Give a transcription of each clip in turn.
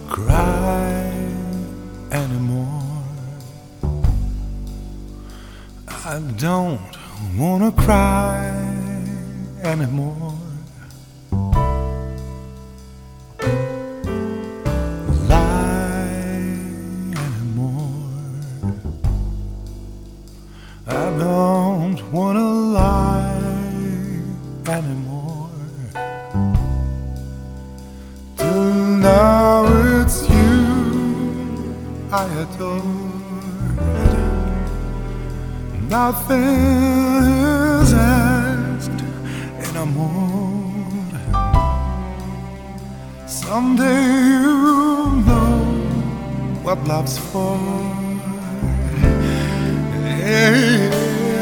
cry anymore. I don't wanna cry anymore. Lie anymore. I don't wanna lie anymore. Till now it's you I adored. Nothing is asked anymore. Someday you'll know what love's for. Yeah,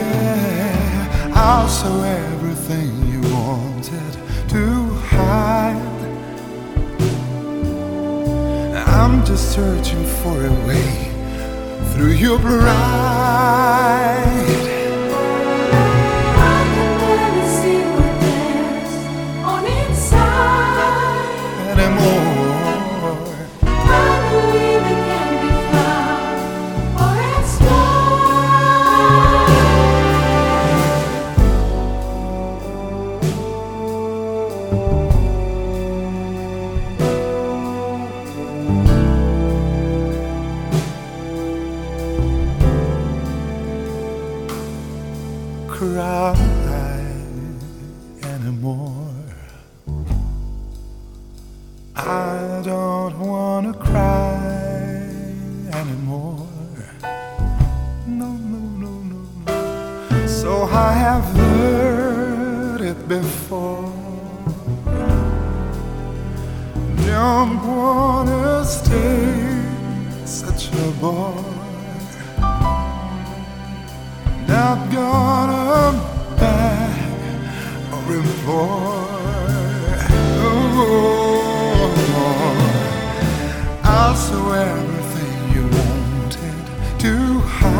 I'll show everything you wanted to hide. I'm just searching for a way through your pride. I can barely see what there's on inside Anymore. I believe it can be found or Cry anymore. I don't wanna cry anymore. No, no, no, no, no. So I have heard it before. Don't wanna stay such a boy. Not gonna beg or implore. Oh, I'll show everything you wanted to hide.